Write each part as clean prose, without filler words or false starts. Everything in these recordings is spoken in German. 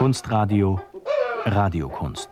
Kunstradio Radiokunst.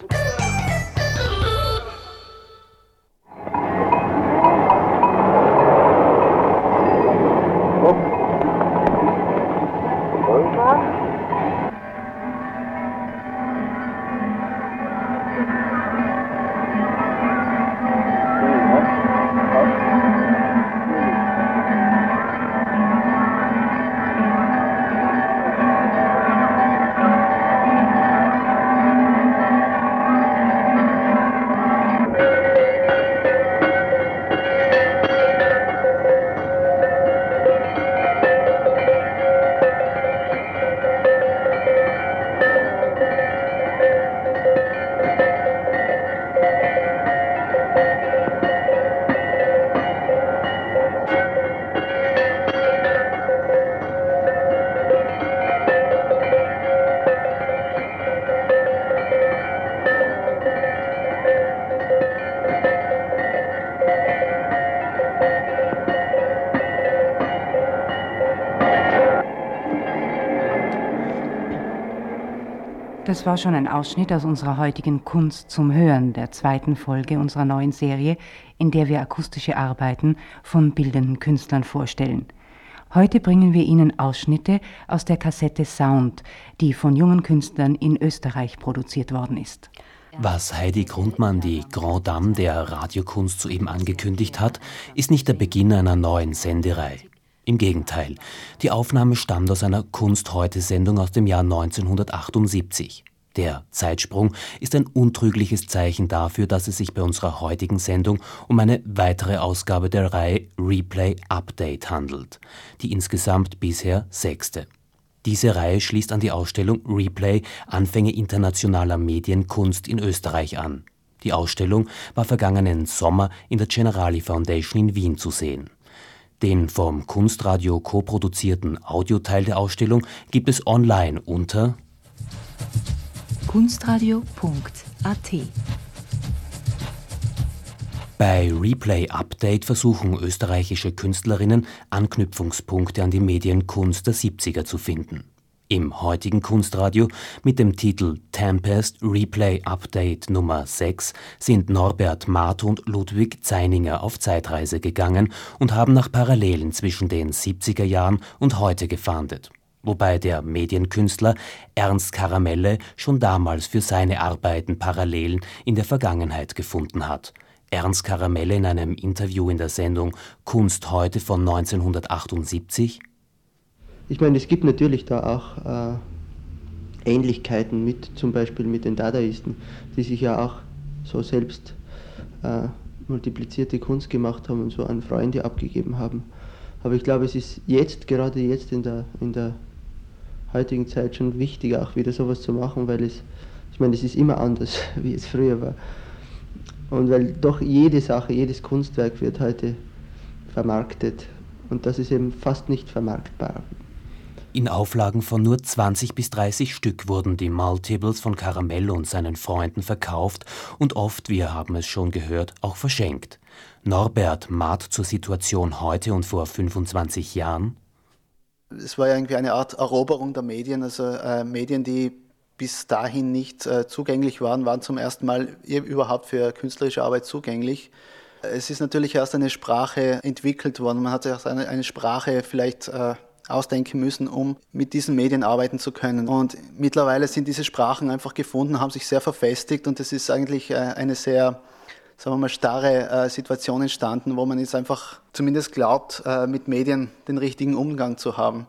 Das war schon ein Ausschnitt aus unserer heutigen Kunst zum Hören, der zweiten Folge unserer neuen Serie, in der wir akustische Arbeiten von bildenden Künstlern vorstellen. Heute bringen wir Ihnen Ausschnitte aus der Kassette Sound, die von jungen Künstlern in Österreich produziert worden ist. Was Heidi Grundmann, die Grand Dame der Radiokunst, soeben angekündigt hat, ist nicht der Beginn einer neuen Sendereihe. Im Gegenteil, die Aufnahme stammt aus einer Kunst-Heute-Sendung aus dem Jahr 1978. Der Zeitsprung ist ein untrügliches Zeichen dafür, dass es sich bei unserer heutigen Sendung um eine weitere Ausgabe der Reihe Replay Update handelt, die insgesamt bisher 6. Diese Reihe schließt an die Ausstellung Replay Anfänge internationaler Medienkunst in Österreich an. Die Ausstellung war vergangenen Sommer in der Generali Foundation in Wien zu sehen. Den vom Kunstradio koproduzierten Audioteil der Ausstellung gibt es online unter kunstradio.at. Bei Replay Update versuchen österreichische Künstlerinnen, Anknüpfungspunkte an die Medienkunst der 70er zu finden. Im heutigen Kunstradio mit dem Titel Tempest Replay Update Nummer 6 sind Norbert Math und Ludwig Zeininger auf Zeitreise gegangen und haben nach Parallelen zwischen den 70er Jahren und heute gefahndet. Wobei der Medienkünstler Ernst Karamelle schon damals für seine Arbeiten Parallelen in der Vergangenheit gefunden hat. Ernst Karamelle in einem Interview in der Sendung Kunst heute von 1978: Ich meine, es gibt natürlich da auch Ähnlichkeiten mit, zum Beispiel mit den Dadaisten, die sich ja auch so selbst multiplizierte Kunst gemacht haben und so an Freunde abgegeben haben. Aber ich glaube, es ist gerade jetzt in der heutigen Zeit schon wichtig, auch wieder sowas zu machen, weil es ist immer anders, wie es früher war. Und weil doch jede Sache, jedes Kunstwerk wird heute vermarktet und das ist eben fast nicht vermarktbar. In Auflagen von nur 20 bis 30 Stück wurden die Multiples von Karamelle und seinen Freunden verkauft und oft, wir haben es schon gehört, auch verschenkt. Norbert Math zur Situation heute und vor 25 Jahren: Es war ja irgendwie eine Art Eroberung der Medien, also Medien, die bis dahin nicht zugänglich waren zum ersten Mal überhaupt für künstlerische Arbeit zugänglich. Es ist natürlich erst eine Sprache entwickelt worden, man hat sich eine Sprache vielleicht ausdenken müssen, um mit diesen Medien arbeiten zu können. Und mittlerweile sind diese Sprachen einfach gefunden, haben sich sehr verfestigt und es ist eigentlich eine sehr, sagen wir mal, starre Situation entstanden, wo man jetzt einfach zumindest glaubt, mit Medien den richtigen Umgang zu haben.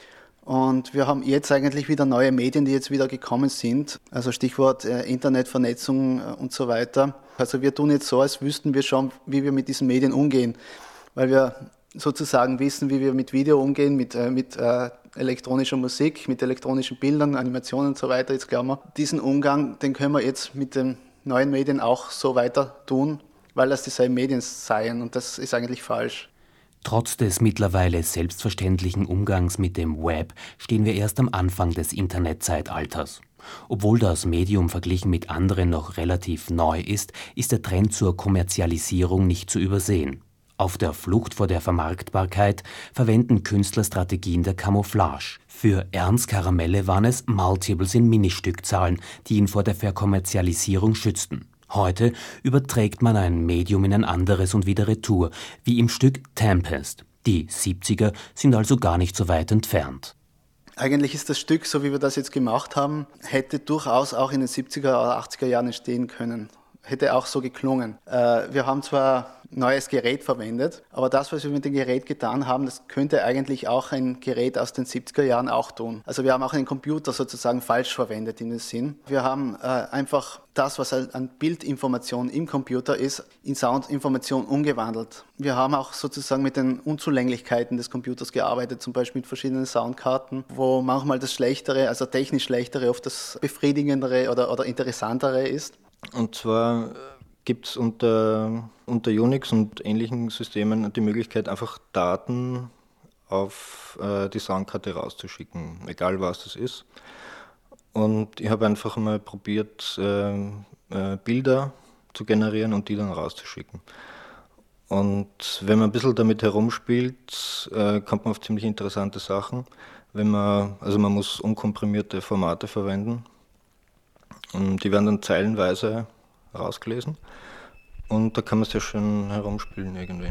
Und wir haben jetzt eigentlich wieder neue Medien, die jetzt wieder gekommen sind, also Stichwort Internetvernetzung und so weiter. Also wir tun jetzt so, als wüssten wir schon, wie wir mit diesen Medien umgehen, weil wir sozusagen wissen, wie wir mit Video umgehen, mit elektronischer Musik, mit elektronischen Bildern, Animationen und so weiter. Jetzt glauben wir, diesen Umgang, den können wir jetzt mit den neuen Medien auch so weiter tun, weil das dieselben Medien seien und das ist eigentlich falsch. Trotz des mittlerweile selbstverständlichen Umgangs mit dem Web stehen wir erst am Anfang des Internetzeitalters. Obwohl das Medium verglichen mit anderen noch relativ neu ist der Trend zur Kommerzialisierung nicht zu übersehen. Auf der Flucht vor der Vermarktbarkeit verwenden Künstler Strategien der Camouflage. Für Ernst Karamelle waren es Multiples in Ministückzahlen, die ihn vor der Verkommerzialisierung schützten. Heute überträgt man ein Medium in ein anderes und wieder retour, wie im Stück Tempest. Die 70er sind also gar nicht so weit entfernt. Eigentlich ist das Stück, so wie wir das jetzt gemacht haben, hätte durchaus auch in den 70er oder 80er Jahren entstehen können. Hätte auch so geklungen. Wir haben zwar neues Gerät verwendet, aber das, was wir mit dem Gerät getan haben, das könnte eigentlich auch ein Gerät aus den 70er Jahren auch tun. Also wir haben auch einen Computer sozusagen falsch verwendet in dem Sinn. Wir haben einfach das, was an Bildinformation im Computer ist, in Soundinformation umgewandelt. Wir haben auch sozusagen mit den Unzulänglichkeiten des Computers gearbeitet, zum Beispiel mit verschiedenen Soundkarten, wo manchmal das Schlechtere, also technisch Schlechtere, oft das Befriedigendere oder Interessantere ist. Und zwar gibt es unter Unix und ähnlichen Systemen die Möglichkeit, einfach Daten auf die Soundkarte rauszuschicken, egal was das ist. Und ich habe einfach mal probiert, Bilder zu generieren und die dann rauszuschicken. Und wenn man ein bisschen damit herumspielt, kommt man auf ziemlich interessante Sachen. Man muss unkomprimierte Formate verwenden. Und die werden dann zeilenweise rausgelesen und da kann man sehr schön herumspielen irgendwie.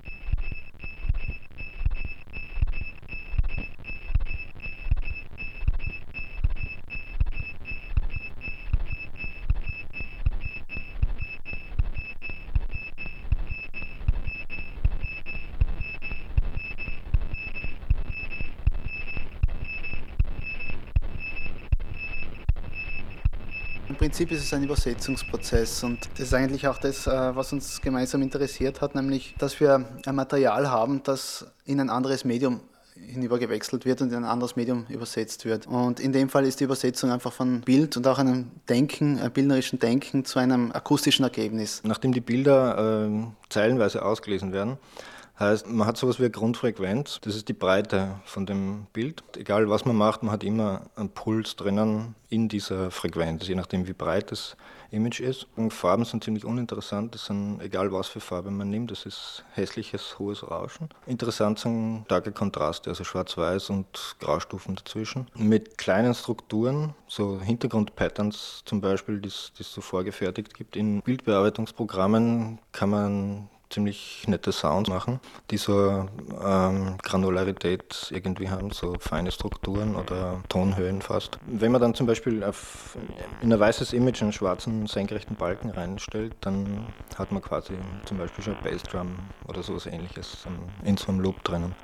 Im Prinzip ist es ein Übersetzungsprozess und das ist eigentlich auch das, was uns gemeinsam interessiert hat, nämlich, dass wir ein Material haben, das in ein anderes Medium hinübergewechselt wird und in ein anderes Medium übersetzt wird. Und in dem Fall ist die Übersetzung einfach von Bild und auch einem bildnerischen Denken zu einem akustischen Ergebnis. Nachdem die Bilder zeilenweise ausgelesen werden, heißt, man hat sowas wie eine Grundfrequenz, das ist die Breite von dem Bild. Egal was man macht, man hat immer einen Puls drinnen in dieser Frequenz, je nachdem wie breit das Image ist. Und Farben sind ziemlich uninteressant, das sind egal was für Farbe man nimmt, das ist hässliches, hohes Rauschen. Interessant sind starke Kontraste, also schwarz-weiß und Graustufen dazwischen. Mit kleinen Strukturen, so Hintergrundpatterns zum Beispiel, die es so vorgefertigt gibt. In Bildbearbeitungsprogrammen kann man ziemlich nette Sounds machen, die so Granularität irgendwie haben, so feine Strukturen oder Tonhöhen fast. Wenn man dann zum Beispiel in ein weißes Image einen schwarzen senkrechten Balken reinstellt, dann hat man quasi zum Beispiel schon Bassdrum oder sowas Ähnliches in so einem Loop drinnen.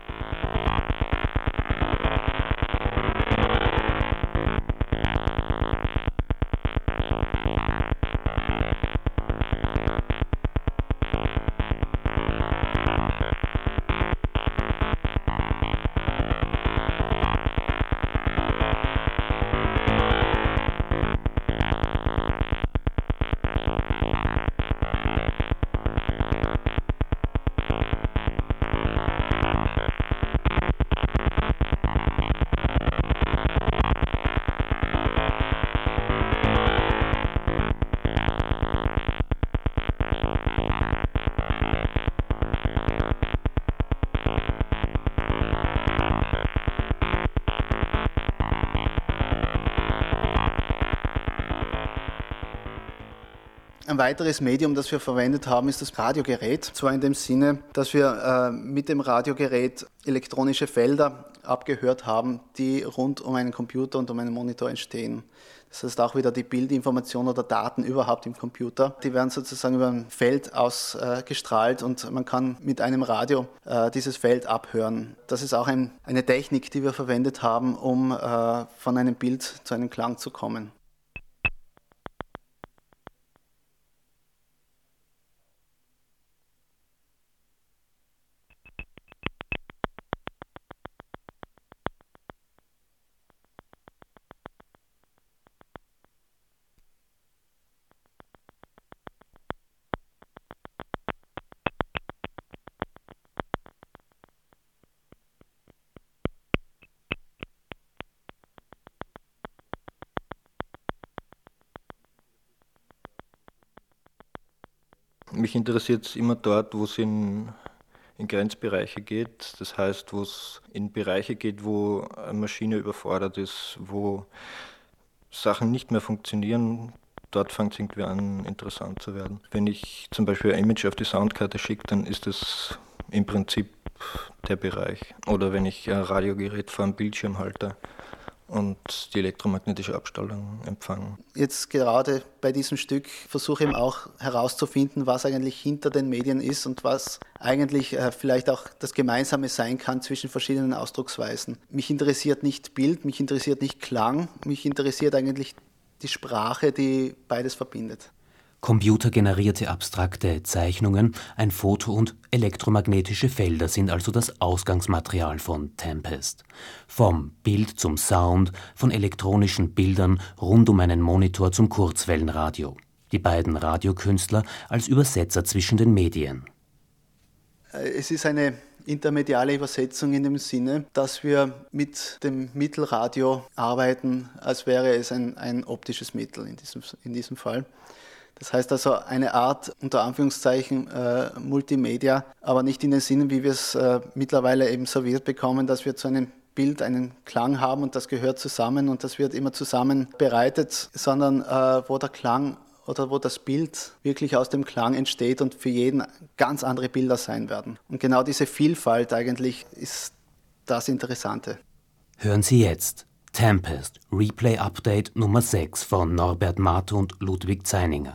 Ein weiteres Medium, das wir verwendet haben, ist das Radiogerät. Zwar in dem Sinne, dass wir mit dem Radiogerät elektronische Felder abgehört haben, die rund um einen Computer und um einen Monitor entstehen. Das heißt auch wieder die Bildinformation oder Daten überhaupt im Computer. Die werden sozusagen über ein Feld ausgestrahlt und man kann mit einem Radio dieses Feld abhören. Das ist auch eine Technik, die wir verwendet haben, um von einem Bild zu einem Klang zu kommen. Mich interessiert es immer dort, wo es in in Grenzbereiche geht. Das heißt, wo es in Bereiche geht, wo eine Maschine überfordert ist, wo Sachen nicht mehr funktionieren. Dort fängt es irgendwie an, interessant zu werden. Wenn ich zum Beispiel ein Image auf die Soundkarte schicke, dann ist das im Prinzip der Bereich. Oder wenn ich ein Radiogerät vor einem Bildschirm halte und die elektromagnetische Abstrahlung empfangen. Jetzt gerade bei diesem Stück versuche ich eben auch herauszufinden, was eigentlich hinter den Medien ist und was eigentlich vielleicht auch das Gemeinsame sein kann zwischen verschiedenen Ausdrucksweisen. Mich interessiert nicht Bild, mich interessiert nicht Klang, mich interessiert eigentlich die Sprache, die beides verbindet. Computergenerierte abstrakte Zeichnungen, ein Foto und elektromagnetische Felder sind also das Ausgangsmaterial von Tempest. Vom Bild zum Sound, von elektronischen Bildern rund um einen Monitor zum Kurzwellenradio. Die beiden Radiokünstler als Übersetzer zwischen den Medien. Es ist eine intermediale Übersetzung in dem Sinne, dass wir mit dem Mittelradio arbeiten, als wäre es ein optisches Mittel in diesem Fall. Das heißt also eine Art, unter Anführungszeichen, Multimedia, aber nicht in den Sinne, wie wir es mittlerweile eben serviert bekommen, dass wir zu einem Bild einen Klang haben und das gehört zusammen und das wird immer zusammen bereitet, sondern wo der Klang oder wo das Bild wirklich aus dem Klang entsteht und für jeden ganz andere Bilder sein werden. Und genau diese Vielfalt eigentlich ist das Interessante. Hören Sie jetzt Tempest, Replay Update Nummer 6 von Norbert Marthe und Ludwig Zeininger.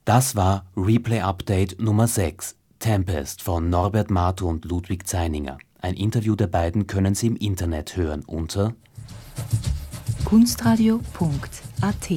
Das war Replay Update Nummer 6, Tempest von Norbert Marto und Ludwig Zeininger. Ein Interview der beiden können Sie im Internet hören unter kunstradio.at.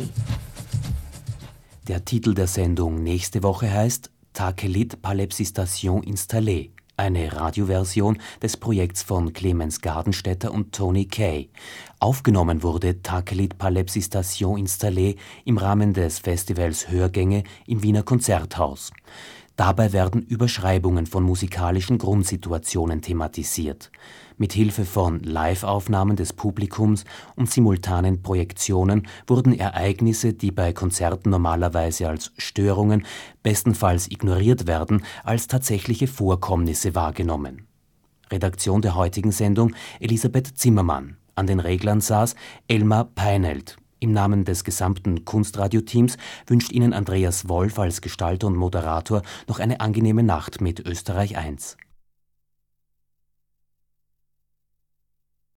Der Titel der Sendung nächste Woche heißt Takelit Palepsistation Installée, eine Radioversion des Projekts von Clemens Gardenstädter und Tony Kay. Aufgenommen wurde Takelit Palepsistation Installée im Rahmen des Festivals Hörgänge im Wiener Konzerthaus. Dabei werden Überschreibungen von musikalischen Grundsituationen thematisiert. Mit Hilfe von Live-Aufnahmen des Publikums und simultanen Projektionen wurden Ereignisse, die bei Konzerten normalerweise als Störungen, bestenfalls ignoriert werden, als tatsächliche Vorkommnisse wahrgenommen. Redaktion der heutigen Sendung Elisabeth Zimmermann. An den Reglern saß Elmar Peinelt. Im Namen des gesamten Kunstradio-Teams wünscht Ihnen Andreas Wolf als Gestalter und Moderator noch eine angenehme Nacht mit Österreich 1.